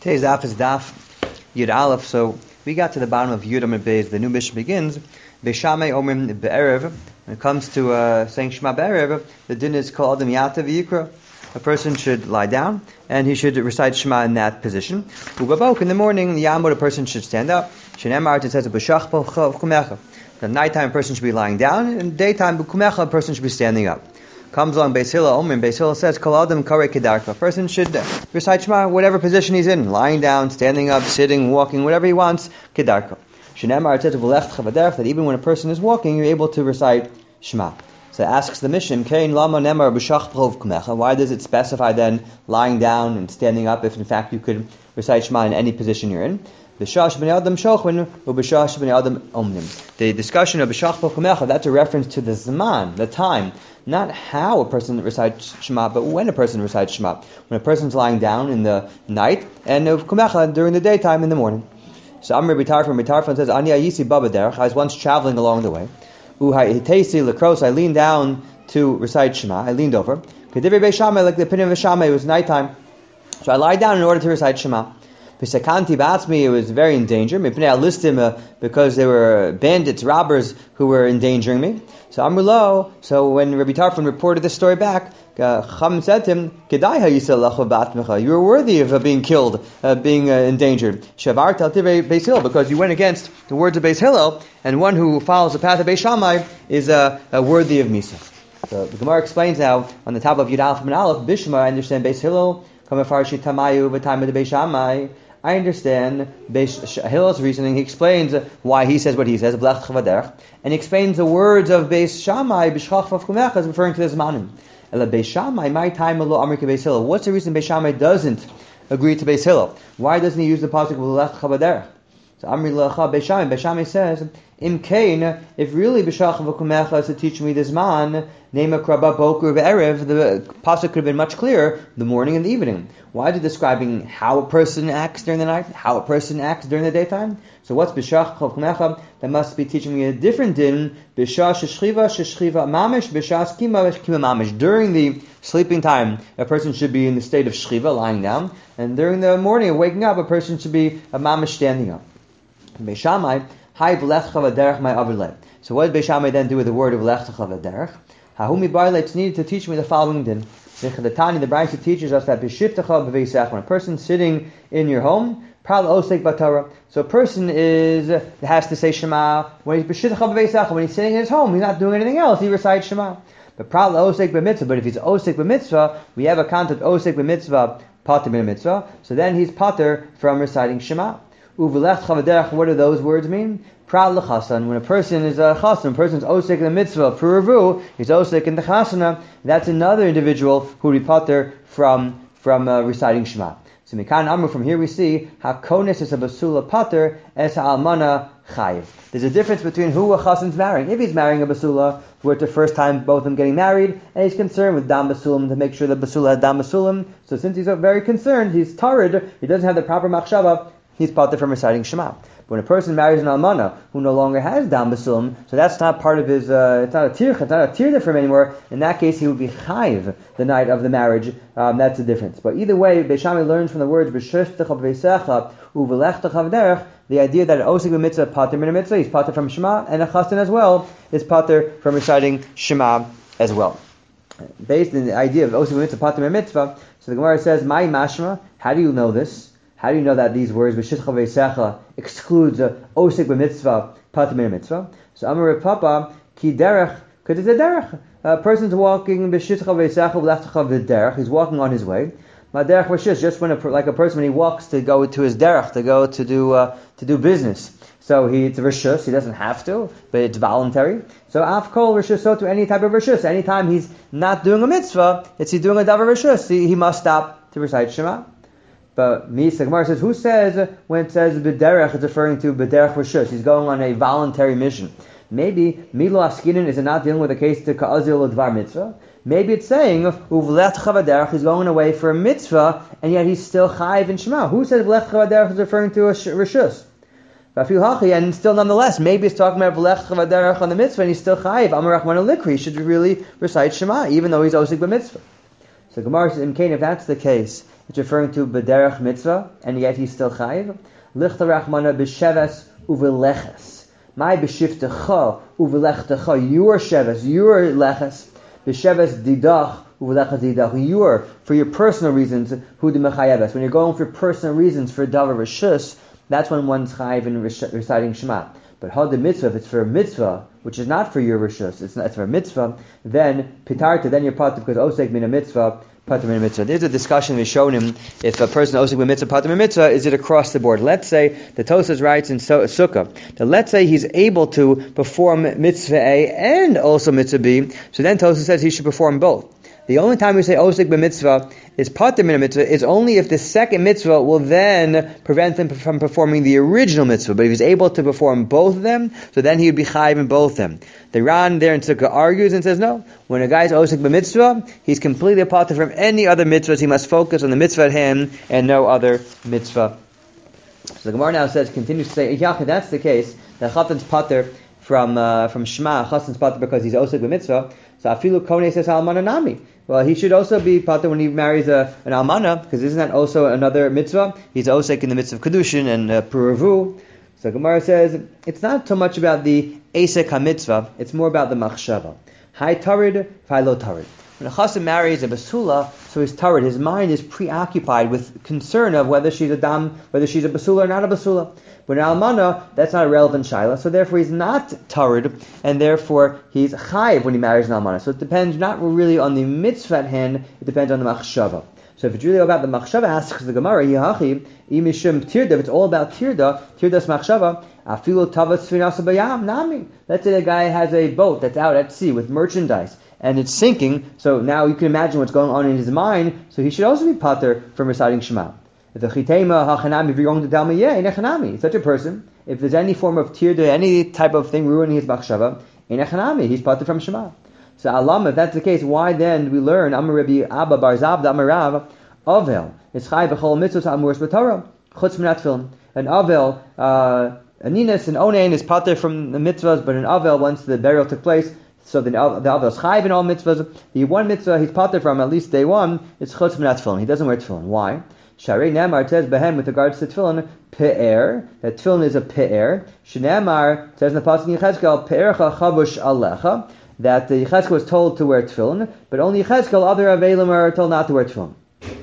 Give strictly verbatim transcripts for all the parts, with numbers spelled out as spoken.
Today's daf is daf Yud Aleph. So we got to the bottom of Yud Amud Beis. The new mission begins. Beishamei omrim be'erev. When it comes to uh, saying Shema be'erev, the din is called Adam Yata v'Yikra. A person should lie down and he should recite Shema in that position. Ubabok in the morning, the Yamud, a person should stand up. Shenemar, it says b'shach b'kumecha. The nighttime, a person should be lying down, and daytime b'kumecha, a person should be standing up. Comes along Beis Hillel, Omrim, Beis Hillel says, Kol Adam Karei Kedarka. A person should recite Shema whatever position he's in, lying down, standing up, sitting, walking, whatever he wants, Kedarka. Shenemar, it says V'lechtcha v'derech, that even when a person is walking, you're able to recite Shema. So it asks the mission, Kein lama nemar b'shach b'chov kumecha. Why does it specify then lying down and standing up if in fact you could recite Shema in any position you're in? The discussion of b'shach b'kumecha, that's a reference to the zman, the time, not how a person recites Shema, but when a person recites Shema. When a person's lying down in the night, and of kumecha during the daytime in the morning. So Amr Bitar from Bitarfan says, Ani ayisi baba derech. I was once traveling along the way. Uhaitesi lekros. I leaned down to recite Shema. I leaned over. Kedivri Beishamai, like the opinion of Beishamai, it was nighttime. So I lied down in order to recite Shema. Pisakanti Batsmi, it was very in danger. Mipnei Alistim, uh, because there were bandits, robbers who were endangering me. So Amrulo, so when Rabbi Tarfon reported this story back, uh, Cham said to him, Kedaiha Yisalacha Batmecha, you were worthy of uh, being killed, uh, being uh, endangered. Shavar Taltive Beis Hillel, because you went against the words of Beis Hillel, and one who follows the path of Beis Shammai is uh, uh, worthy of Misa. So the Gemara explains now on the top of Yud Aleph and Aleph, Bishma, I understand Beis Hillel, Kamafarshi Tamayu, V'Tama de Beis Shammai. I understand Beis Hillel's reasoning. He explains why he says what he says, and he explains the words of Beis Shammai, B'shchach v'kumecha, is referring to the Zmanim. Ela Beis Shammai, my time lo Amrik Beis Hillel. What's the reason Beis Shammai doesn't agree to Beis Hillel? Why doesn't he use the pasuk v'lech chavaderech? So Amri lecha Beis Shammai. Beis Shammai says, Im kain, if really B'shchach v'kumecha is to teach me the Zman, Nema kraba bokur ve'erev, the pasuk could have been much clearer, the morning and the evening. Why is it describing how a person acts during the night, how a person acts during the daytime? So what's b'shach chokmecha? That must be teaching me a different din. B'shah sheshchiva sheshchiva mamish, b'shah skima shkima mamish. During the sleeping time, a person should be in the state of shchiva, lying down, and during the morning, waking up, a person should be a mamish, standing up. Beishamai, hai v'lechcha v'derech my avilei. So what did Beishamai then do with the word of v'lechcha v'derech? Hahumi barle, it's needed to teach me the following din. The Tani, the Brisa teaches us that b'shiftecha b'veisach, when a person's sitting in your home, pral osek b'Torah. So a person is has to say Shema when he's b'shiftecha b'veisach. When he's sitting in his home, he's not doing anything else. He recites Shema. But pral osek b'mitzvah. But if he's osek b'mitzvah, we have a concept osek b'mitzvah, pater b'mitzvah. So then he's pater from reciting Shema. Uvelech chavaderech. What do those words mean? Pral l'chasan. When a person is a chasan, a person is osek in the mitzvah, puravu, he's osek in the chasana. That's another individual who would be pater from from uh, reciting Shema. So mikan amru, from here we see hakonis is a basula pater es almana chayiv. There's a difference between who a chasan's marrying. If he's marrying a basula, where it's the first time both of them getting married, and he's concerned with dam basulim to make sure the basula has dam basulim. So since he's very concerned, he's tarid, he doesn't have the proper machshava, he's pater from reciting Shema. When a person marries an almana who no longer has dam basulim, so that's not part of his, uh, it's not a tircha, it's not a tircha for him anymore. In that case, he would be chayiv the night of the marriage. Um, that's the difference. But either way, Beis Shammai learns from the words b'shiftecha b'veisecha u'v'lechtecha v'derech, the idea that an osik b'mitzvah pater min mitzvah, he's pater from Shema, and a chassan as well is pater from reciting Shema as well. Based on the idea of osik b'mitzvah pater min mitzvah, so the Gemara says, "Mai mashma." How do you know this? How do you know that these words b'shiftecha b'veisecha excludes uh, osik b'mitzvah pater min mitzvah? So Amar Papa ki derech, because it's a derech. A person's walking b'shiftecha b'veisecha v'lechtecha v'derech. He's walking on his way. My derech rishus, just when a, like a person when he walks to go to his derech, to go to do uh, to do business. So he it's a rishus. He doesn't have to, but it's voluntary. So af kol rishus, so to any type of rishus. Anytime he's not doing a mitzvah, it's he's doing a davar rishus. He, he must stop to recite Shema. But Misa Gemara says, who says when it says b'derech, it's referring to b'derech rishus? He's going on a voluntary mission. Maybe Milo Askinin is not dealing with a case to Ka'azil Dvar Mitzvah. Maybe it's saying Uvlet Chavaderech, he's going away for a mitzvah, and yet he's still chayiv in Shema. Who says Uvlet Chavaderech is referring to a rishus? And still, nonetheless, maybe it's talking about V'lech Chavaderech on the mitzvah, and he's still chayiv. Amar Rachman Alikri, he should really recite Shema, even though he's osik b'mitzvah. So Gemara says, in Cain, if that's the case, it's referring to B'derech mitzvah, and yet he's still chayiv. Lichta rachmana b'sheves uveleches. My b'shiftecha uvelechtecha. Your sheves, your leches. B'sheves didach uveleches didach. Your, for your personal reasons, hu de mechayeves. When you're going for personal reasons for davar rishus, that's when one's chayiv in reciting Shema. But had the mitzvah, if it's for a mitzvah, which is not for your rishus, it's not it's for a mitzvah, then pitarta, then you're patur because osek min a mitzvah, patur min a mitzvah. There's a discussion we've shown him if a person osek min mitzvah, patur min mitzvah, is it across the board? Let's say the Tosas writes in Sukkah that let's say he's able to perform mitzvah A and also mitzvah B, so then Tosas says he should perform both. The only time we say osek b'mitzvah is pater min mitzvah is only if the second mitzvah will then prevent him from performing the original mitzvah. But if he's able to perform both of them, so then he would be chayiv in both of them. The Ran there in Sukkah argues and says no. When a guy is osek b'mitzvah, he's completely pater from any other mitzvahs. He must focus on the mitzvah at hand and no other mitzvah. So the Gemara now says, continues to say, if that's the case, the chatan's pater from uh, from Shema, chatan's pater because he's osek b'mitzvah. So afilu kone says almana nami. Well, he should also be pater when he marries a, an almana, because isn't that also another mitzvah? He's osek in the mitzvah of kedushin and uh, puravu. So Gemara says it's not so much about the esek ha-mitzvah; it's more about the machshava. Hi tarid, hi lo tarid. When a chassan marries a basula, so he's tarid. His mind is preoccupied with concern of whether she's a dam, whether she's a basula or not a basula. But an almana, that's not a relevant shaila, so therefore he's not tarid, and therefore he's chayiv when he marries an almana. So it depends not really on the mitzvah at hand, it depends on the machshava. So if it's really about the machshava, asks the Gemara, Yihachi, imishum tirda, if it's all about tirda, tirdas machshava, afilu tavas sfinasa bayam, nami. Let's say the guy has a boat that's out at sea with merchandise, and it's sinking, so now you can imagine what's going on in his mind, so he should also be pater from reciting Shema. The chitema hachanami, if you're going to tell me, yeah, inechanami, such a person, if there's any form of tirda, any type of thing ruining his machshava, inechanami, he's pater from Shema. So alam, if that's the case, why then do we learn Amar Rabbi Abba Bar Zabda Amar Rav Avel? It's chai b'chol mitzvot amuros b'Torah chutz min atfilin. An Avel, uh, Aninas and Onain is pater from the mitzvahs, but an Avel, once the burial took place, so the, the Avel is chai in all mitzvahs. The one mitzvah he's pater from, at least day one, is chutz min atfilin. He doesn't wear tefillin. Why? Sharei Nemar says behem with regards to tefillin, pe'er, that tefillin is a pe'er. Shneimar says in the pasuk in Yechezkel, pe'ercha chavush alecha, that the Yechezkel was told to wear tefillin, but only Yechezkel, other Avelim are told not to wear tefillin.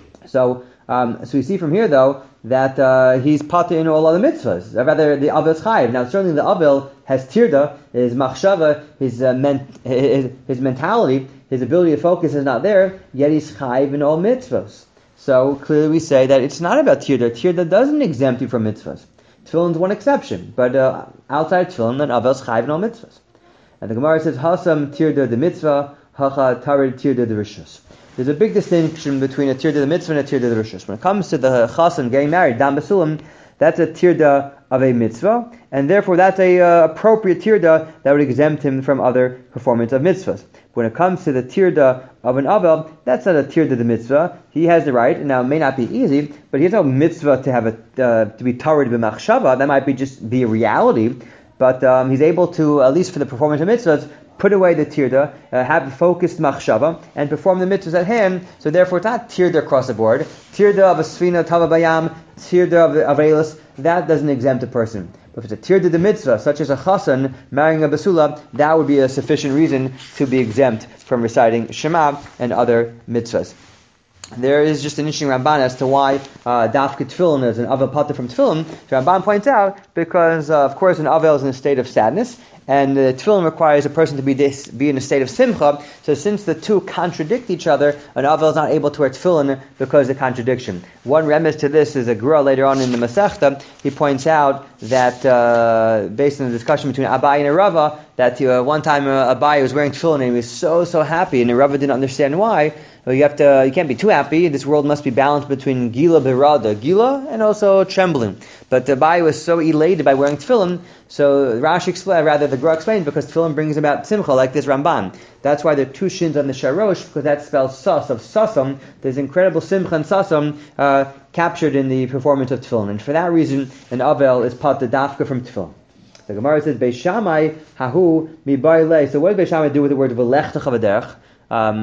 So, um, so we see from here though that uh, he's pater in all other mitzvahs. Or rather, the Avel is chayiv. Now, certainly the Avel has tirda, his machshava, his, uh, men- his his mentality, his ability to focus is not there. Yet he's chayiv in all mitzvahs. So clearly we say that it's not about tirda. Tirda doesn't exempt you from mitzvahs. Tefillin's one exception, but uh, outside tefillin, then Avel's chayiv in all mitzvahs. And the Gemara says, Hasam tirda the mitzvah, hacha tarid tirda the rishus. There's a big distinction between a tirda the mitzvah and a tirda the rishus. When it comes to the chassan getting married, dam basulim, that's a tirda of a mitzvah, and therefore that's a uh, appropriate tirda that would exempt him from other performance of mitzvahs. When it comes to the tirda of an avel, that's not a tirda the mitzvah. He has the right, and now it may not be easy, but he has no mitzvah to have a uh, to be tarid b'machshava. That might be just be a reality, but um, he's able to, at least for the performance of mitzvahs, put away the tirda, uh, have a focused machshava, and perform the mitzvahs at hand. So therefore, it's not tirda across the board. Tirda of a sfina tava bayam, tirda of of Eilis, that doesn't exempt a person. But if it's a tirda the mitzvah, such as a chassan marrying a basula, that would be a sufficient reason to be exempt from reciting Shema and other mitzvahs. There is just an interesting Ramban as to why uh, dafka tefillin is an avel pater from tefillin. The Ramban points out because, uh, of course, an avel is in a state of sadness, and uh, tefillin requires a person to be dis, be in a state of simcha. So since the two contradict each other, an avel is not able to wear tefillin because of the contradiction. One remiss to this is a Gra later on in the Masechta. He points out that, uh, based on the discussion between Abai and Rava, that uh, one time uh, Abai was wearing tefillin and he was so, so happy, and Rava didn't understand why. Well, you have to, you can't be too happy. This world must be balanced between gila birada, gila, and also trembling. But Abai was so elated by wearing tefillin, so Rashi explained, rather the Gra explained, because tefillin brings about simcha, like this Ramban. That's why there are two shins on the sharosh, because that spells sus, of sasam. There's incredible simcha and sasam uh, captured in the performance of tefillin. And for that reason, an avel is pat the dafka from tefillin. The Gemara says, Beis Shammai hahu mi bailei. So what does Beis Shammai do with the word v'lechtecha v'derech? Um,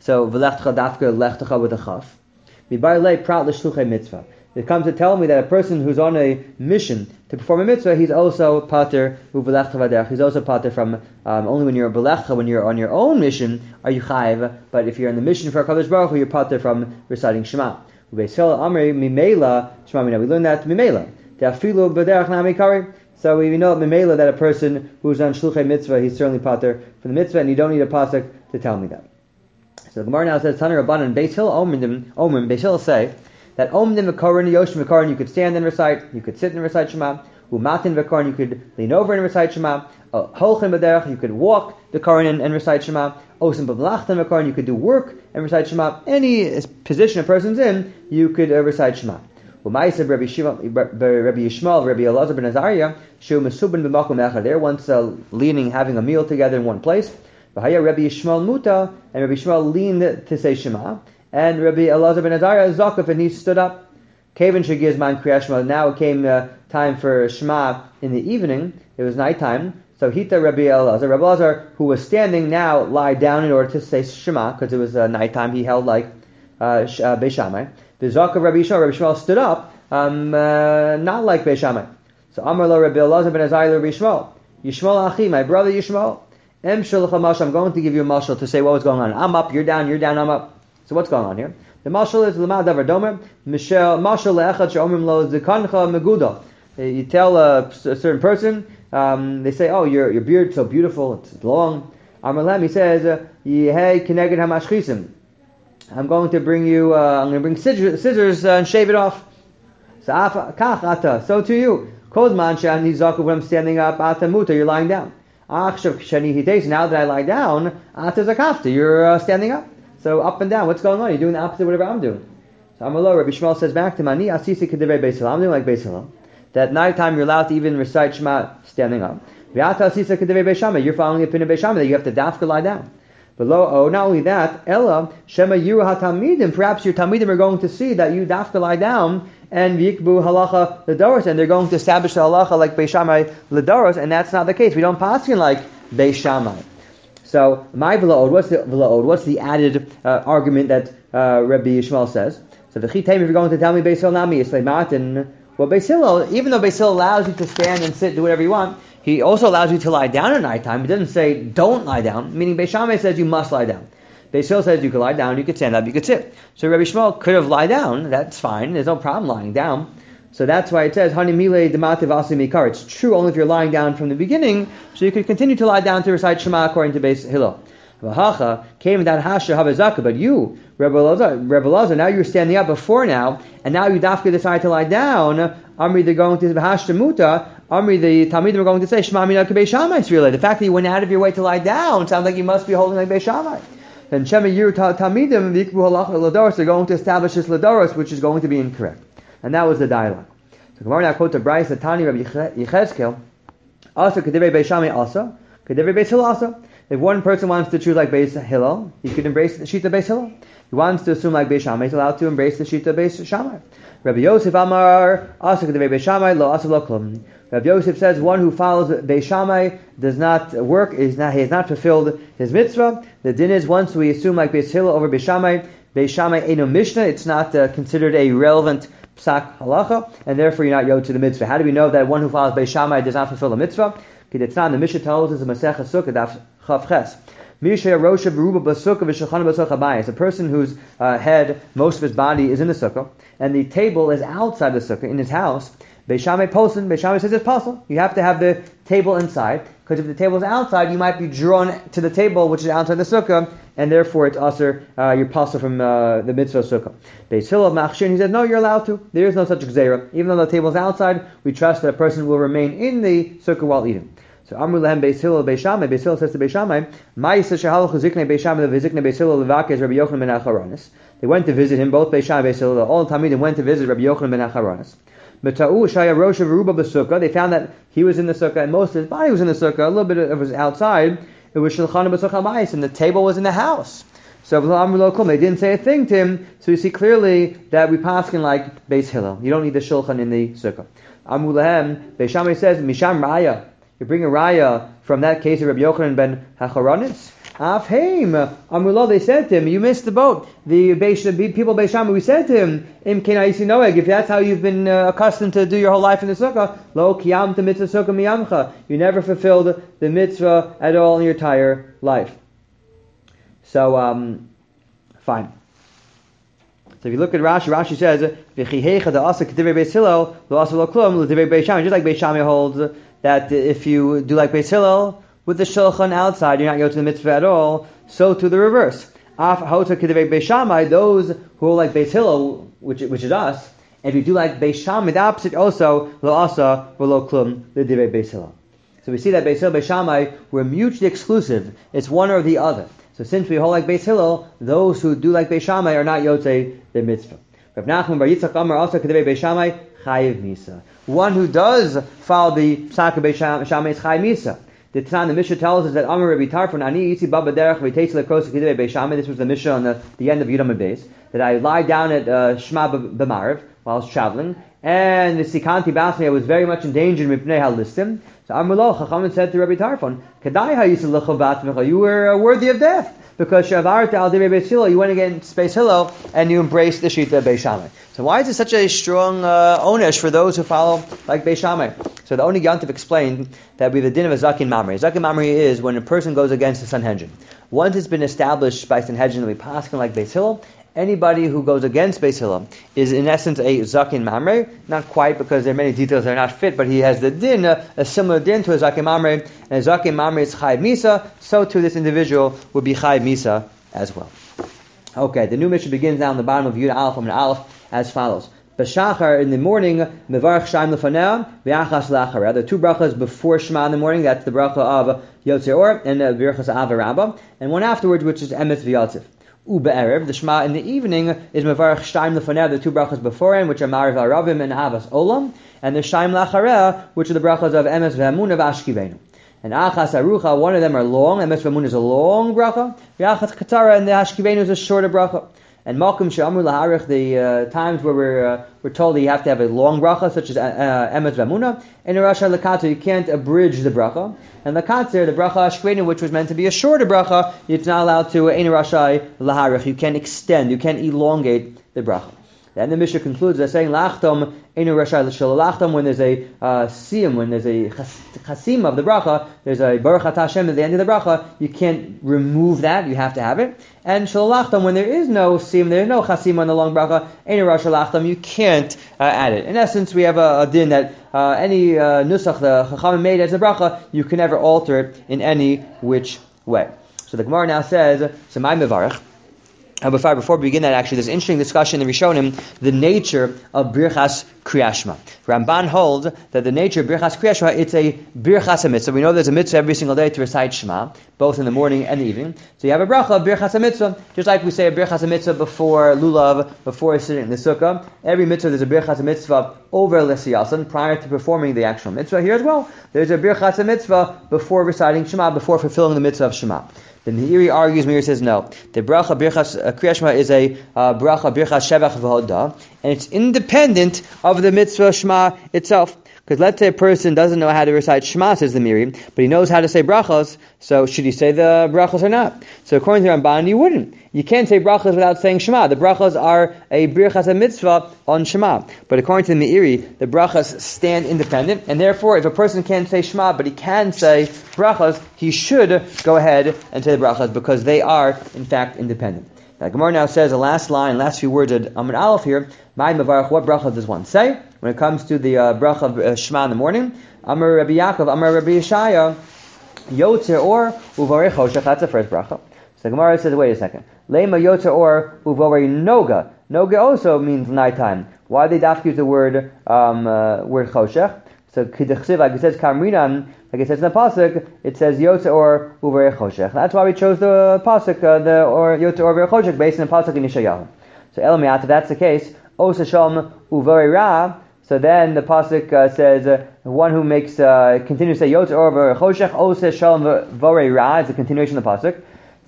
So v'lechtecha dafka lechtecha with a chaf. Mibarlei prat l'shluchei mitzvah. It comes to tell me that a person who's on a mission to perform a mitzvah, he's also pater u'v'lechtecha v'derech. He's also pater from um, only when you're v'lechtecha, when you're on your own mission, are you chayiv. But if you're on the mission for HaKadosh Baruch Hu, you're pater from reciting Shema. U'beis Hillel amri mimela Shema mina. We learn that mimela. De'afilu b'derech nami kari. So we know at mimela that a person who's on shluchei mitzvah, he's certainly pater from the mitzvah, and you don't need a pasuk to tell me that. So the Gemara now says, Tana Rabbanan, Beis Hillel omrim, omrim, Beis Hillel say that omrim v'korin, yoshim v'korin, you could stand and recite, you could sit and recite Shema, umatin v'korin, you could lean over and recite Shema, holchin b'derech, you could walk the korin and, and recite Shema, osim b'mlachtan v'korin, you could do work and recite Shema. Any position a person's in, you could uh, recite Shema. U'ma'iseh Rabbi Yishmael, Rabbi Elazar ben Azariah, shu mesubin b'makom echad. They're once uh, leaning, having a meal together in one place. V'haya Rabbi Yishmael muta, and Rabbi Yishmael leaned to say Shema, and Rabbi Elazar ben Azariah zakaf, and he stood up. Kevin shagiz man kriyas Shema. Now it came uh, time for Shema in the evening. It was nighttime. So Hita Rabbi Elazar, Rabbi Elazar, who was standing, now lied down in order to say Shema, because it was uh, nighttime. He held like uh, uh, Beis Shammai. The zakaf Rabbi Yishmael, Rabbi Yishmael stood up, um, uh, not like Beis Shammai. So Amar lo Rabbi Elazar ben Azariah Rabbi Yishmael, Yishmael achi, my brother Yishmael. I'm going to give you a mashal to say what was going on. I'm up, you're down, you're down, I'm up. So what's going on here? The mashal is l'ma davar domer, mashal le'echad she'omrim lo zikancha meguda. You tell a, a certain person, um, they say, oh, your your beard's so beautiful, it's long. Amar lehem, he says, yehei kineged hamashchisim. I'm going to bring you, uh, I'm going to bring scissors, scissors uh, and shave it off. So kach ata, so to you. Kozman she'ani zaku, when I'm standing up, ata muta, you're lying down. Now that I lie down, you're uh, standing up. So up and down, what's going on? You're doing the opposite of whatever I'm doing. So Amalo, Rabbi Shmuel says back to Mani, Asisi Kedivei Beis Hillel. I'm doing like Beis Hillel. That at night time you're allowed to even recite Shema standing up. V'ata Asisa Kedivei Beis Shammai. You're following the opinion of Beis Shammai that you have to dafka lie down. But lo, oh, not only that, Ella Shema Yiru HaTalmidim. Perhaps your Talmidim are going to see that you dafka lie down, and Yikbu Halacha L'Doros, and they're going to establish the Halacha like Beis Shammai L'Doros, and that's not the case. We don't paskin like Beis Shammai. So, my V'la'od, what's the V'la'od? What's the added uh, argument that uh, Rabbi Yishmael says? So, the Chitem, if you're going to tell me Beis Hillel Nami, it's like Matin. Well, Beis Hillel, even though Beis Hillel allows you to stand and sit, do whatever you want, he also allows you to lie down at nighttime. He doesn't say don't lie down, meaning Beis Shammai says you must lie down. Beis Hillel says you could lie down, you could stand up, you could sit. So Rabbi Shmuel could have lied down. That's fine. There's no problem lying down. So that's why it says Hani mile demativ asimikar. It's true only if you're lying down from the beginning. So you could continue to lie down to recite Shema according to Beis Hillel. V'hacha came that hasha havazaka. But you, Rabbi Elazar, Rabbi Elazar, now you're standing up before now, and now you dafka decide to lie down. Amri, they're going to v'hashta muta. Amri, the Talmidim are going to say Shema mina k'Beis Shammai. It's really the fact that you went out of your way to lie down sounds like you must be holding like Beis Shammai. Then Shema Yiru Talmidim v'ikbu halacha l'Doros. They're going to establish this l'Doros, which is going to be incorrect. And that was the dialogue. So Gemara now quotes a Brayis Tani Rabbi Yechezkel. Also, Kedivei Beis Shammai also. Kedivei Beis Hillel also. If one person wants to choose like Beis Hillel, he could embrace the Shita Beis Hillel. He wants to assume like Beis Shammai, he's allowed to embrace the Shita Beis Shammai. Rabbi Yosef Amar also Kedivei Beis Shammai lo asav lo klum. Rabbi Yosef says one who follows Beis Shammai does not work, is not, he has not fulfilled his mitzvah. The din is once we assume like Beis Hillel over Beis Shammai, Beis Shammai Eino Mishnah, it's not uh, considered a relevant psak halacha, and therefore you're not yod to the mitzvah. How do we know that one who follows Beis Shammai does not fulfill the mitzvah? Because it's not, the Mishnah tells us in Masechah Sukkah daf chav ches. A person whose uh, head, most of his body is in the sukkah, and the table is outside the sukkah in his house. Beis Shammai posen, Beis Shammai says it's possible. You have to have the table inside, because if the table is outside, you might be drawn to the table which is outside the sukkah, and therefore it's usher, uh, you're possible from uh, the mitzvah sukkah. Beis Hillel Machshin, he says no, you're allowed to. There is no such gzeira. Even though the table is outside, we trust that a person will remain in the sukkah while eating. So Amru Lehem Beis Hillel Beis Shammai. Beis Hillel says to Beis Shammai, Ma'isa shehalach ziknei Beis Shammai v'ziknei Beis Hillel levakez Rabbi Yochanan ben Acharonis. They went to visit him, both Beis Shammai and Beis Hillel. All the Talmidim went to visit Rabbi Yochanan ben Acharonis. Meta'u shaya rosha v'ruba b'sukkah. They found that he was in the sukkah and most of his body was in the sukkah. A little bit of it was outside. It was shulchan b'sukkah ma'is, and the table was in the house. So they didn't say a thing to him. So you see clearly that we paskin like Beis Hillel. You don't need the shulchan in the sukkah. Amru Lehem Beis Shammai says Misham Raya. You bring a raya from that case of Rabbi Yochanan ben Hacharonitz. Afheim Amullah, they said to him, you missed the boat. The people of Beis Shammai, we said to him, Im Kenaisi Noeg, if that's how you've been uh, accustomed to do your whole life in the sukkah, Lo Kiyam to mitzvah sukkah miyamcha. You never fulfilled the mitzvah at all in your entire life. So, um, fine. So if you look at Rashi, Rashi says, "V'chihecha the asa k'divrei Beis Hillel, lo asa lo klum l'divrei Beis Shammai." Just like Beis Shammai holds that if you do like Beis Hillel with the shulchan outside, you're not going to the mitzvah at all. So to the reverse, af hota k'divrei Beis Shammai, those who are like Beis Hillel, which which is us, and if you do like Beis Shammai, the opposite also, lo asa lo klum l'divrei Beis Hillel. So we see that Beis Hillel, Beis Shammai were mutually exclusive. It's one or the other. So since we hold like Beis Hillel, those who do like Beis Shammai are not yotzei the mitzvah. Rav Nachman bar Yitzchak Amar also k'divrei Beis Shammai chayiv misa. One who does follow the psak of Beis Shammai is chayiv misa. The Tanakh, the Mishnah tells us that Amar Rabbi Tarfon ani yitzi baba derech v'teitz lekos k'divrei Beis Shammai. This was the Mishnah on the, the end of Yudam Beis, that I lie down at uh, Shema b'Marav while I was traveling, and the Sikanti Basmi, I was very much endangered mipnei halistim. So Amrullah Chachamim said to Rabbi Tarfon, Kadai ha'yisel lechavat mecha, you were uh, worthy of death, because Shavarta al divrei Beis Hillel, you went against Beis Hillel and you embraced the Shita of Beis Shammai. So why is it such a strong uh, onesh for those who follow like Beis Shammai? So the Oni Yantiv explained that we have the din of a Zakin Mamre. Zakin Mamre is when a person goes against the Sanhedrin. Once it's been established by Sanhedrin that we paskin like Beis Hillel, anybody who goes against Beis Hillel is in essence a Zakin Mamre. Not quite, because there are many details that are not fit, but he has the din, a, a similar din to a Zakin Mamre, and a Zakin Mamre is Chayiv Misa, so too this individual would be Chayiv Misa as well. Okay, the new mission begins now on the bottom of Yud Aleph and Aleph as follows. B'shachar in the morning, mevarach shaim lefanea, v'achas la'achara. The two brachas before Shema in the morning, that's the bracha of Yotzei Or and the Birchas Ava Rabbah, and one afterwards, which is Emes v'Yatzif. U'be'erev, the Shema in the evening is mevarach shaim lefanea, the two brachas beforehand, which are Mariv Aravim and Avas Olam, and the shaim la'achara, which are the brachas of Emes v'Emunah v'Ashkivenu. And Achas Arucha, one of them are long, Emes v'Emunah is a long bracha, v'Achas Katara, and the Ashkivenu is a shorter bracha. And Malkum She'amur Laharich, the uh, times where we're uh, we're told that you have to have a long bracha, such as Emes uh, v'Emunah, and in Rasha Lakatzir, you can't abridge the bracha. And Lakatzir, the bracha Ashkvenu, which was meant to be a shorter bracha, it's not allowed to Ein Rasha Laharich. You can't extend, you can't elongate the bracha. And the Mishnah concludes by saying, Lachtom Einu Rasha L'Shel Lachtom, when there's a uh, siyum, when there's a chasim of the bracha, there's a Baruch Atah Hashem at the end of the bracha, you can't remove that, you have to have it. And Shel Lachtom, when there is no siyum, there is no chasim on the long bracha, Einu Rasha Lachtom, you can't uh, add it. In essence, we have a, a din that uh, any uh, nusach the Chachamim made as a bracha, you can never alter it in any which way. So the Gemara now says, Semai Mevarach. Uh, before, before we begin that, actually, there's an interesting discussion in the Rishonim, the nature of Birchas Kriyas Shema. Ramban holds that the nature of Birchas Kriyas Shema, it's a Birchas HaMitzvah. We know there's a mitzvah every single day to recite Shema, both in the morning and the evening. So you have a bracha of Birchas HaMitzvah, just like we say a Birchas HaMitzvah before Lulav, before sitting in the Sukkah. Every mitzvah, there's a Birchas HaMitzvah over L'Siyasan, prior to performing the actual mitzvah. Here as well, there's a Birchas HaMitzvah before reciting Shema, before fulfilling the mitzvah of Shema. The Meiri argues, Meiri says no. The bracha birchas uh, Kriyas Shema is a uh, bracha birchas shevach v'hoda, and it's independent of the mitzvah Shema itself. Because let's say a person doesn't know how to recite Shema, says the Meiri, but he knows how to say brachos, so should he say the brachos or not? So according to Ramban, you wouldn't. You can't say brachos without saying Shema. The brachos are a birchas a mitzvah on Shema. But according to the Meiri, the brachos stand independent, and therefore if a person can't say Shema, but he can say brachos, he should go ahead and say the brachos, because they are, in fact, independent. Now, Gemara now says the last line, last few words of Amud Aleph here, Ma'ay Mevarach, what bracha does one say when it comes to the uh, bracha of uh, Shema in the morning? Amar Rabbi Yaakov, Amar Rabbi Yeshaya, Yotzer Or Uvarei Choshech, that's the first bracha. So the Gemara says, wait a second. Lema Yotzer Or Uvarei Noga. Noga also means nighttime. Why did they have to use the word um, uh, word Choshech? So Kidechsiv, like it says Kamrinan, like it says in the pasuk, it says Yotzer Or Uvarei Choshech. That's why we chose the pasuk, uh, the or Yotzer Or Uvarei Choshech, based on the pasuk in Yeshayahu. So Elamiyat, if that's the case, Osa Shalom Uvarei Ra. So then the pasuk uh, says uh, one who makes uh, continues to say Yotzer Or Uvarei Choshech, Osa Shalom Uvarei Ra. It's a continuation of the pasuk.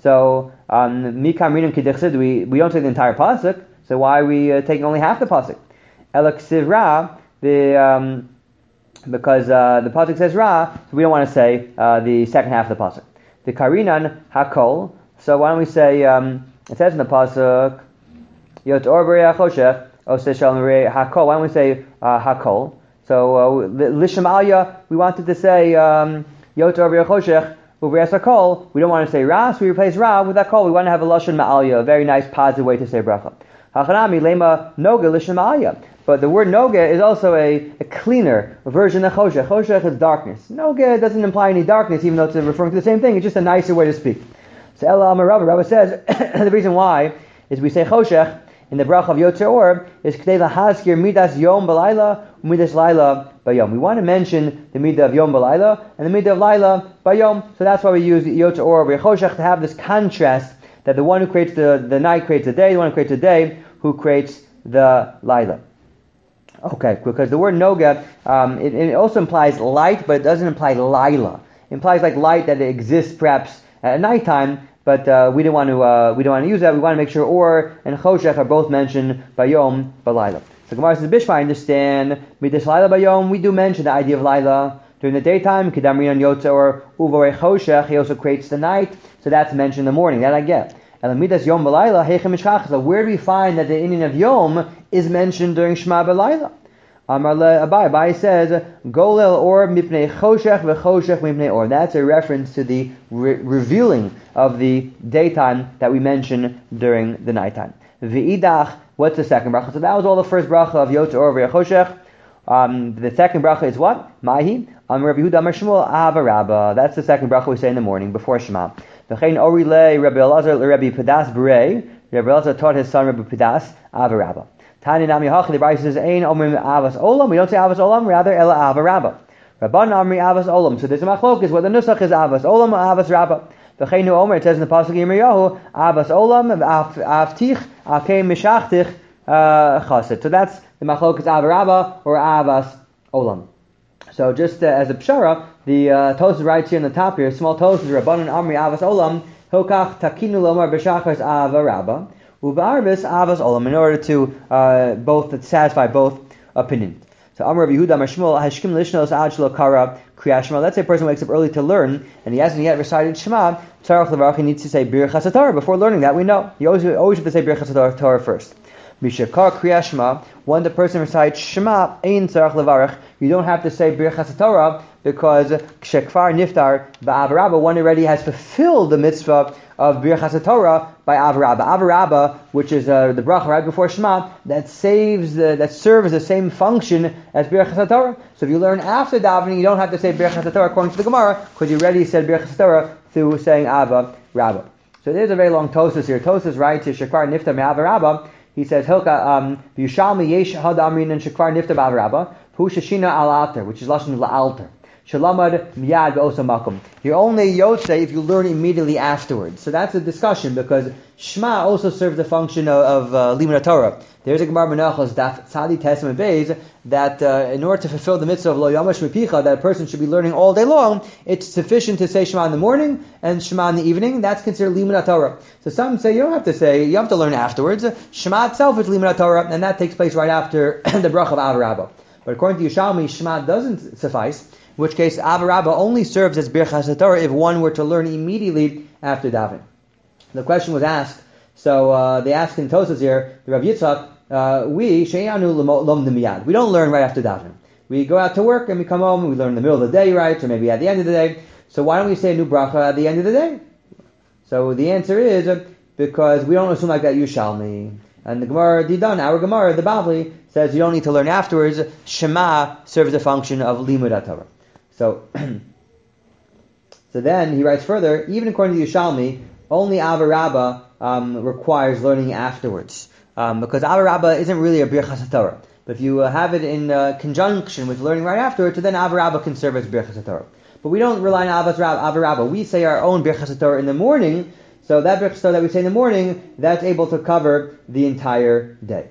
So Mi Kamrinan Kidechsiv, we we don't say the entire pasuk. So why are we uh, taking only half the pasuk? Elaksiv Ra, the um, because uh, the pasuk says Ra, so we don't want to say uh, the second half of the pasuk. The Karinan Hakol. So why don't we say? Um, it says in the pasuk Yot Or B'Rei Choshech Oseh Shalom B'Rei Hakol. Why don't we say uh, Hakol? So uh, Lishem Alya, we wanted to say um, Yot Or B'Rei Choshech U'B'Rei Hakol. We don't want to say Ra, so we replace Ra with Hakol. We want to have a Lashon Ma'alya, a very nice positive way to say bracha. Hachanami Lema Noga Lishem Ma'alya. But the word Noga is also a, a cleaner version of Choshech. Choshech is darkness. Noga doesn't imply any darkness, even though it's referring to the same thing. It's just a nicer way to speak. So Ela Amar Rava, Rava says, the reason why is we say Choshech in the bracha of Yotzer Or is K'dei Lahazkir Midas Yom B'Layla Midas Laila Bayom. We want to mention the Midah of Yom B'Layla and the Midah of Laila Bayom. So that's why we use Yotzer Or Choshech to have this contrast that the one who creates the, the night creates the day, the one who creates the day who creates the Laila. Okay, because the word Noga, um, it, it also implies light, but it doesn't imply Laila. It implies like light that exists perhaps at nighttime, but uh, we didn't want to uh, we don't want to use that. We want to make sure Or and Choshech are both mentioned by Yom Balayla. So Gemara says, Bishma, I understand Midas Laila by Yom. We do mention the idea of Laila during the daytime. Kedamrinan Yotze Or Uvorei Choshech. He also creates the night, so that's mentioned in the morning. That I get. And Midas Yom Balayla Heichem Mishchach. So where do we find that the Indian of Yom is mentioned during Shema Balayla? Amar le Abai. Abai says, Golel Or Mipnei Choshech v'Choshech Mipnei Or. That's a reference to the re- revealing of the daytime that we mention during the nighttime. V'idach, what's the second bracha? So that was all the first bracha of Yotzer Or v'Choshech. Um, the second bracha is what? Mahi. Amar Rabbi Yehuda Amar Shmuel Ava Rabba. That's the second bracha we say in the morning before Shema. V'chein Ori le Rabbi Elazar le Rabbi Padas B'rei. Rabbi Elazar taught his son Rabbi Padas Ava Rabba. Tani Nami Hachi, the Brayso says, Ein Omrim Avas Olam. We don't say Avas Olam, rather Ela Ava Rabba. Rabban Amri Avas Olam. So there's a machlokes whether the nusach is Avas Olam or Avas Rabba. V'cheinu Omer, it says in the pasuk Yirmiyahu, Avas Olam, Avtich, Akei Mishachtich Chassid. So that's the machlokes Ava Rabba or Avas Olam. So just uh, as a pshara, the uh, Tosfos writes here in the top here, small Tosfos, Rabban Amri Avas Olam, Hokach Takinu Lomar B'Shachas Ava Rabba. Uvarvis Avas Olam, in order to uh, both satisfy both opinions. So Amar Rabbi Yehuda Amar Shmuel Hashkim Lishnos Ad Shelo Kara Kriyas Shema. Let's say a person wakes up early to learn and he hasn't yet recited Shema. Tzarach Levarach, he needs to say Birchas HaTorah before learning that. We know you always always have to say Birchas HaTorah first. Mishakar Kriyas Shema. When the person recites Shema, Ein Tzarach Levarach, you don't have to say Birchas HaTorah because Kshekfar Niftar Ba'av Rabba, one already has fulfilled the mitzvah of Birchas HaTorah by Av Rabba. Av Rabba, which is uh, the bracha right before Shema, that saves, the, that serves the same function as Birchas HaTorah. So if you learn after davening, you don't have to say Birchas HaTorah according to the Gemara, because you already said Birchas HaTorah through saying Ava Rabba. So there's a very long Tosfos here. Tosfos writes here, Shekvar Nifta Me'Ava Rabba. He says, Hilka, um, Yushalmi Yesh Had Amrin and Shekvar Nifta Ba'Ava Rabba, Hu Shashina Al Alter, which is Lashon La'alter. Shalamad miyad be'osa makom. You're only yotze if you learn immediately afterwards. So that's a discussion because Shema also serves the function of, of uh, Limud Torah. There's a Gemara Menachos Daf Tzadi Testament Beis that uh, in order to fulfill the mitzvah of Lo Yamash Mipicha, that a person should be learning all day long, it's sufficient to say Shema in the morning and Shema in the evening. That's considered Limud Torah. So some say you don't have to say, you have to learn afterwards. Shema itself is Limud Torah, and that takes place right after the bracha of Av Rabba. But according to Yushalmi, Shema doesn't suffice. In which case, Ava Rabba only serves as Birchas HaTorah if one were to learn immediately after davening. The question was asked, so uh, they asked in Tosfos here, the Rav Yitzchak, uh, we, Sheyanu Lom Miyad, we don't learn right after davening. We go out to work and we come home, we learn in the middle of the day, right, or maybe at the end of the day. So why don't we say a new bracha at the end of the day? So the answer is, uh, because we don't assume like that Yushalmi. And the Gemara Didan, our Gemara, the Bavli, says you don't need to learn afterwards. Shema serves the function of Limud Torah. So, so then he writes further, even according to Yushalmi, only Ava Rabba um, requires learning afterwards. Um, because Ava Rabba isn't really a Birchas HaTorah. But if you uh, have it in uh, conjunction with learning right afterwards, then Ava Rabba can serve as Birchas HaTorah. But we don't rely on Ava Rabba. We say our own Birchas HaTorah in the morning, so that Birchas HaTorah that we say in the morning, that's able to cover the entire day.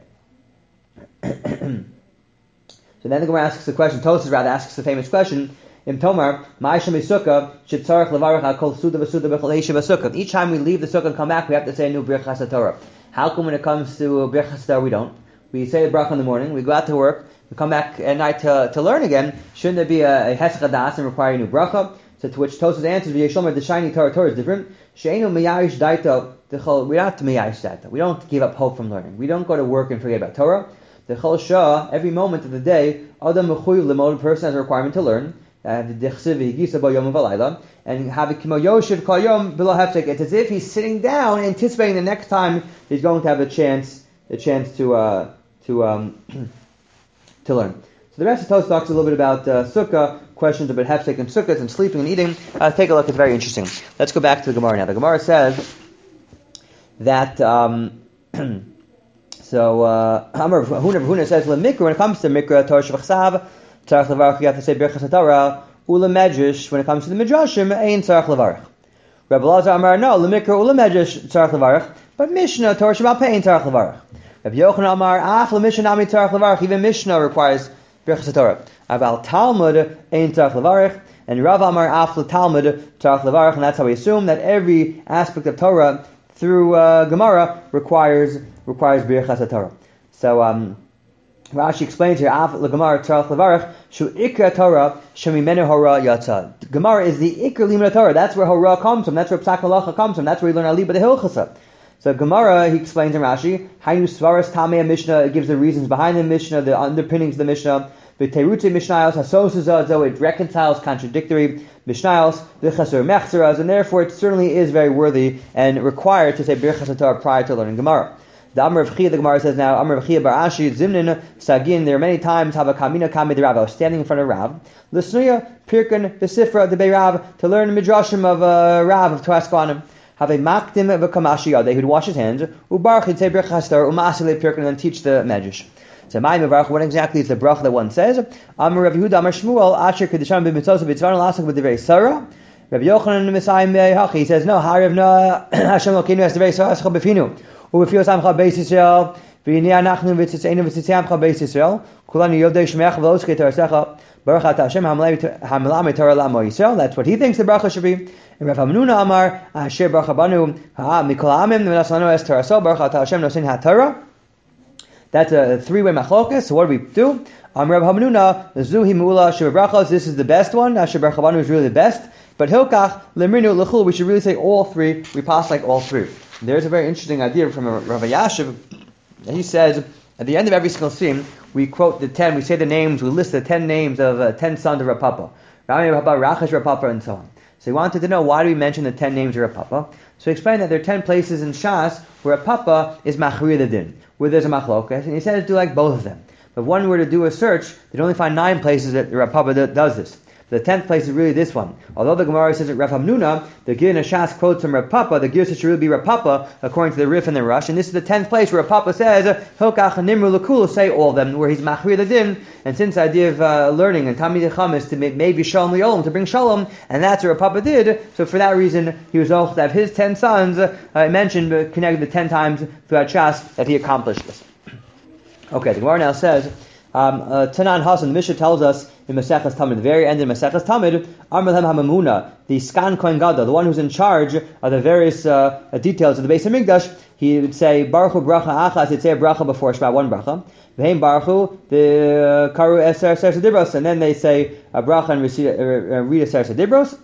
So then the Gemara asks the question, Tosfos rather asks the famous question, Im Tomar, Ma'ashem Sukkah, Shitzarach Levarach HaKol Suda V'Suda B'Chol Eisha V'Sukkah. Each time we leave the Sukkah and come back, we have to say a new Birchas HaTorah. How come when it comes to Birchas HaTorah we don't? we say the bracha in the morning, we go out to work, we come back at night to, to learn again. Shouldn't there be a, a hesach das and require a new bracha? So to which Tosfos answers, the shiny Torah Torah is different. She'enu miyayish daito. We don't have to miyayish daito. We don't give up hope from learning. We don't go to work and forget about Torah. The chol shah, every moment of the day, adam mechuyev lemod, person has a requirement to learn. And have it kimo yoshev kol yom below hefsek. It's as if he's sitting down, anticipating the next time he's going to have a chance, a chance to uh, to um, to learn. So the rest of Tosfos talks a little bit about uh, sukkah, questions about hefsek and sukkahs and sleeping and eating. Uh, take a look; it's very interesting. Let's go back to the Gemara now. The Gemara says that. Um, so Amar Huna Huna says lemikra, when it comes to mikra Torah shevachsav. Tzarech levarach, you have to say Birchas HaTorah. Ula medrash, when it comes to the midrashim, ein tzarech levarach. Rabbi Elazar Amar, no, lemikra ula medrash tzarech levarach, but Mishnah Torah Shabbat Pei ein tzarech levarach. Rabbi Yochanan Amar, af lemishnah nami tzarech levarach. Even Mishnah requires Birchas HaTorah. Aval Talmud ein tzarech levarach, and Rav Amar af leTalmud tzarech levarach, and that's how we assume that every aspect of Torah through uh, Gemara requires requires Birchas HaTorah. So um. Rashi explains here, Gemara Tzarech Levarach, Shu Ikra Torah, Shemimenu Hora Yatza. Gemara is the Ikra Limud Torah. That's where Hora comes from. That's where Psak Halacha comes from. That's where you learn Ali, but the Hilchasa. So Gemara, he explains in Rashi, Hainu Svaras Tamei Mishnah, it gives the reasons behind the Mishnah, the underpinnings of the Mishnah. The Terutze Mishnayos, Hasosuzazo, it reconciles contradictory Mishnayos, the Chasur Mechzeras, and therefore it certainly is very worthy and required to say Birchas HaTorah prior to learning Gemara. The Amr of Chia, the Gemara says now, Amr of Chia bar Ashi, Zimnin, Sagin, there are many times, have a Kamina Kami de Rav, I was standing in front of Rav, L'snuya, Pirkan, the Sifra, the Bei Rav, to learn the Midrashim of uh, Rav, of Tuaskanim. Have a Makdim of a Kamashi Yadeh, who'd wash his hands, Ubarch, he'd say Birchas HaTorah, Umasile Pirkan, and then teach the Medrash. So, my Mevarach, what exactly is the brach that one says? Amr of Yehuda, Amr Shmuel, Asher, Kedisham, B'mitzos, B'tzvan, Lasak, with the very Sarah. Rabbi Yochanan, Messiah, Mehachi, he says, no, Harav Na, Hashem Lokinu, has the very Sarah, Aschal Befinu. ובפיוס עמך בייס ישראל, והנה אנחנו וצאצאינו וצאצאי עמך בייס ישראל, כולנו יודעי שמך ולא זכי תורתך, ברוך אתה השם המלמד תורה לעמו ישראל. That's what he thinks the bracha should be. And Rav Hamnuna Amar, אשר ברוך בנו, מכל העמים, ונס לנו אס תורתו, ברוך אתה השם נושאין התורה. That's a three-way machlokas. So what do we do? Um, Rav Hamnuna, Zuhi Mula Shivabrachos, this is the best one. Asher Baruch Habanu is really the best. But Hilkach, Lemrinu Lechul, we should really say all three. We pass like all three. There's a very interesting idea from Rav Yashiv. He says, at the end of every single scene, we quote the ten, we say the names, we list the ten names of uh, ten sons of Rav Papa. Rami Rav Papa, Rachash Rav Papa, and so on. So he wanted to know, why do we mention the ten names of Rav Papa? So he explained that there are ten places in Shas where Rav Papa is Machrir the Din, where there's a machlokas, and he said to do like both of them. But if one were to do a search, they'd only find nine places that Rav Papa does this. The tenth place is really this one. Although the Gemara says that Rav Hamnuna, the Gir Nashas quotes from Rav Papa, the Gir should really be Rav Papa, according to the Rif and the Rush. And this is the tenth place where Rav Papa says, Hilkach and Nimru Lakul, say all of them, where he's Machrir the Din. And since the idea of uh, learning and Tamid Chacham is to make maybe Shalom Liolam, to bring Shalom, and that's what Rav Papa did, so for that reason, he was also to have his ten sons, uh, I mentioned, uh, connected the ten times throughout Shas that he accomplished this. Okay, the Gemara now says, Um, uh, Tanan Hasan, the Mishnah tells us in Maseches Tamid, the very end of Maseches Tamid, Amrlem HaMamuna, the Skan Kohen Gadol, the one who's in charge of the various uh, details of the Beis HaMikdash, he would say Baruch Hu Bracha Achas, he'd say a bracha before Shema, one bracha. V'heim Baruch Hu, the Karu Eser Ser Sedibros, and then they say a bracha and read a Ser Sedibros.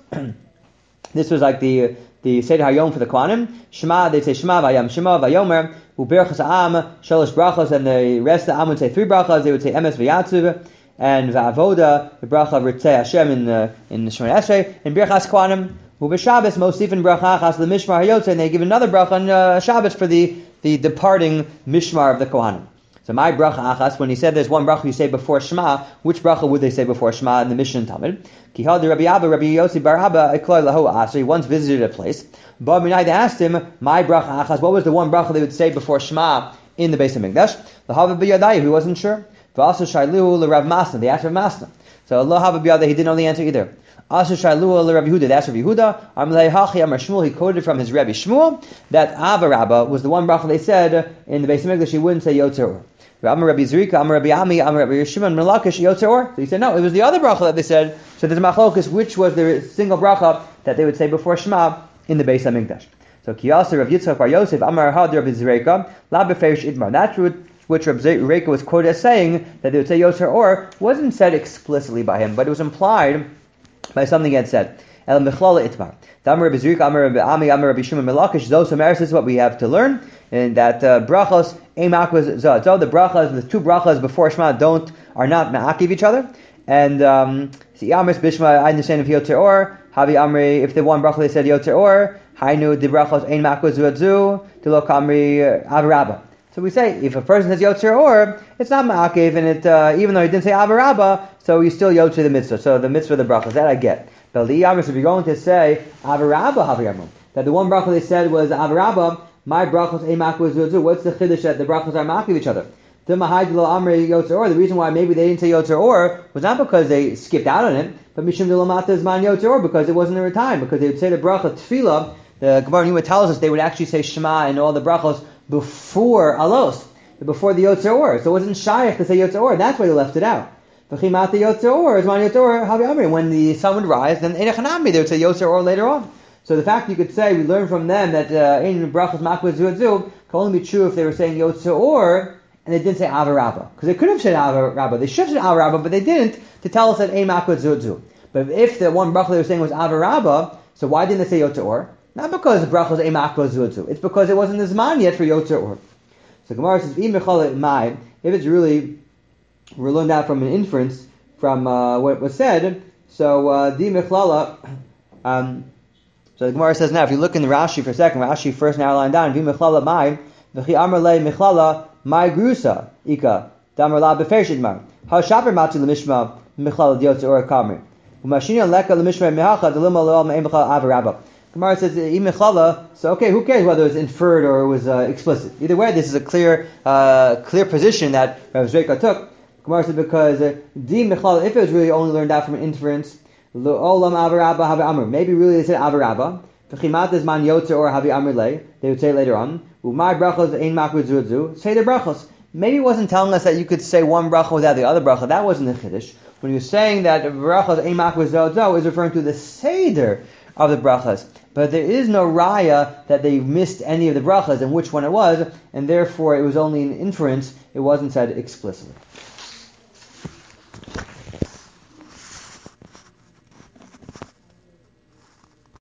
This was like the the Seder Hayom for the Kohanim. Shema, they'd say Shema Vayam Shema Vayomer. Uberachas Am, Shalosh Brachos, and the rest of the Am would say three brachas. They would say Emes V'Yatzuv, and Va'avoda, the bracha of Ritzei Hashem in the in the Shemona Esrei, and Birchas Kohanim. Ubeshabbos Mosifin Bracha Achas the Mishmar Hayotze, and they give another bracha on uh, Shabbos for the the departing Mishmar of the Kohanim. So my bracha achas, when he said there's one bracha you say before Shema, which bracha would they say before Shema in the Mishnah Talmud? Ki had Rabbi Abba, Rabbi Yossi bar Abba, Ekloi Lahu Asher, he once visited a place. But when I asked him, my bracha achas, what was the one bracha they would say before Shema in the Beis HaMikdash? The Hava b'yadai, he wasn't sure. V'asu shayluhu l'Rav Masna, they asked Rav Masna. So Allah Hava b'yadai, he didn't know the answer either. Asu shayluhu l'Rav Yehuda, they asked Rav Yehuda. Amlei hachi Amar Shmuel, he quoted from his Rebbe Shmuel that Ava Rabba was the one bracha they said in the Beis HaMikdash, he wouldn't say Yotzer Or. Amar Rabbi Zrika, Amar Rabbi Ami, Amar Rabbi Yeshimon, Melakish, Yotzer Or. So he said, no, it was the other bracha that they said. So there's a machlokus, which was the single bracha that they would say before Shema in the Beis HaMikdash. So Kiyasa Rav Yitzchak Bar Yosef, Amar Had Rabbi Zrika, La Beferish Idmar. That's what which Reb Reika was quoted as saying that they would say Yotzer Or, wasn't said explicitly by him, but it was implied by something he had said. El Mechlala Itmar. Damar Rabbi Zrika, Amar Rabbi Ami, Amar Rabbi Shimon Melakish, Zos Amaris, this is what we have to learn, and that uh, brachos, Eimakwas Zod. So the brachos, the two brachos before Shema don't, are not ma'akiv each other. And, um, see, Amris Bishma, I understand if Yotzer Or, Havi Amri, if the one bracha they said Yotzer Or, Hainu the brachos Eimakwas Zod, Tilo Kamri Avarabba. So we say, if a person says Yotzer Or, it's not ma'akiv, and it, uh, even though he didn't say Avarabba, so you still Yotzer the mitzvah. So the mitzvah of the brachos, that I get. But the Yamis, if you're going to say Avarabba Haviyamu, that the one bracha they said was Avarabba, my brachos Eimakwas Zod, what's the chiddush that the brachos are ma'akiv each other? The reason why maybe they didn't say Yotzer Or was not because they skipped out on it, but Mishum Dilamata Zman Yotzer Or, because it wasn't their time, because they would say the bracha Tefillah. The Gemara Yuma tells us they would actually say Shema and all the brachos before Alos, before the Yotzer Or. So it wasn't shaykh to say Yotzer Or. That's why they left it out. When the sun would rise, then Einachanami, they would say Yotzer Or later on. So the fact you could say, we learn from them that Ein Brachos Makvaz Zuadzu can only be true if they were saying Yotzer Or, and they didn't say Avarabba. Because they could have said Avarabba. They should have said Avarabba, but they didn't, to tell us that Ein Makvaz Zuadzu. But if the one bracha they were saying was Avarabba, so why didn't they say Yotzer Or? Not because the bracha was Ein Makvaz Zuadzu. It's because it wasn't the Zman yet for Yotzer Or. So Gemara says, if it's really, we're learned out from an inference from uh, what was said, so uh, Di Mechlala, um, so the Gemara says now, if you look in the Rashi for a second, Rashi first now line down, Di Mechlala Mai, V'chi Amar Le Mechlala, Mai Grusa, Ika, Damar La Befesh Idmar, Ha Shaper Mati L'Mishma, Mechlala Yotzer Or Kamri, Umashina Leka L'Mishma Mehacha, D'Lima L'Ol Me'em Mechlala Avarabba. Gemara says, Im Mechlala, so okay, who cares whether it was inferred or it was uh, explicit? Either way, this is a clear, uh, clear position that Rav Zreika took. Gemara said because uh, Di Mechlala, if it was really only learned out from an inference, L'Olam Avarabba Havi Amr. Maybe really they said Avarabba. V'chimat is man Yotzer Or Havi Amr Le. They would say later on, Umay brachos ein makvud zuadzu. Say the brachos. Maybe it wasn't telling us that you could say one bracha without the other bracha. That wasn't the chiddush. When he was saying that brachos ein makvud zuadzu is referring to the seder of the brachas. But there is no raya that they missed any of the brachas and which one it was, and therefore it was only an inference. It wasn't said explicitly.